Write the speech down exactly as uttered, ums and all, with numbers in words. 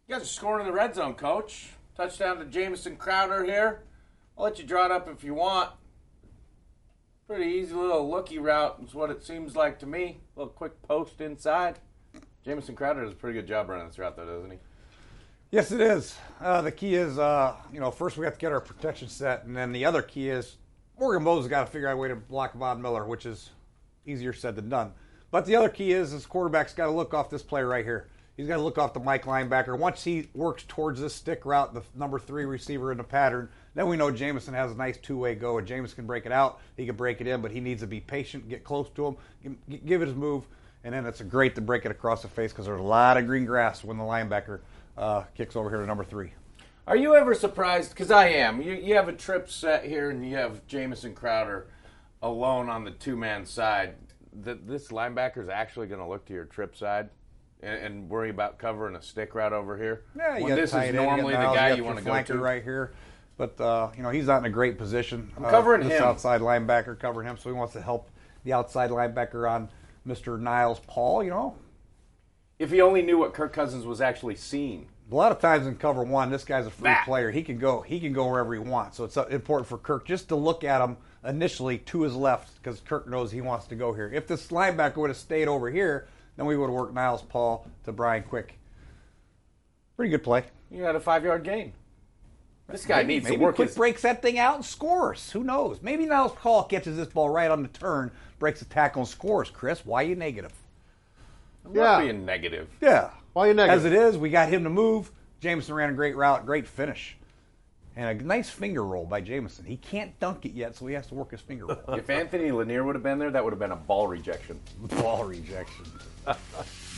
You guys are scoring in the red zone, Coach. Touchdown to Jamison Crowder here. I'll let you draw it up if you want. Pretty easy little looky route is what it seems like to me. A little quick post inside. Jamison Crowder does a pretty good job running this route, though, doesn't he? Yes, it is. Uh, the key is, uh, you know, first we have to get our protection set, and then the other key is Morgan Moses got to figure out a way to block Von Miller, which is easier said than done. But the other key is his quarterback's got to look off this play right here. He's got to look off the Mike linebacker. Once he works towards this stick route, the number three receiver in the pattern, then we know Jamison has a nice two-way go, and Jamison can break it out. He can break it in, but he needs to be patient, get close to him, give it his move, and then it's great to break it across the face because there's a lot of green grass when the linebacker uh, kicks over here to number three. Are you ever surprised? Because I am. You, you have a trip set here, and you have Jamison Crowder alone on the two-man side. That this linebacker is actually going to look to your trip side and, and worry about covering a stick route over here. Yeah, you when this is normally the guy you want to go to right here. But uh, you know, he's not in a great position. I'm covering uh, this him. outside linebacker covering him, so he wants to help the outside linebacker on Mister Niles Paul. You know, if he only knew what Kirk Cousins was actually seeing. A lot of times in cover one, this guy's a free That. player. He can go. He can go wherever he wants. So it's important for Kirk just to look at him initially to his left because Kirk knows he wants to go here. If this linebacker would have stayed over here, then we would have worked Niles Paul to Brian Quick. Pretty good play. You had a five-yard gain. This guy maybe, needs maybe to work Quick his... breaks that thing out and scores. Who knows? Maybe Niles Paul catches this ball right on the turn, breaks the tackle and scores. Chris, why are you negative? I'm Yeah. not being negative. Yeah. Why are you negative? As it is, we got him to move. Jamison ran a great route, great finish. And a nice finger roll by Jamison. He can't dunk it yet, so he has to work his finger roll. If Anthony Lanier would have been there, that would have been a ball rejection. Ball rejection.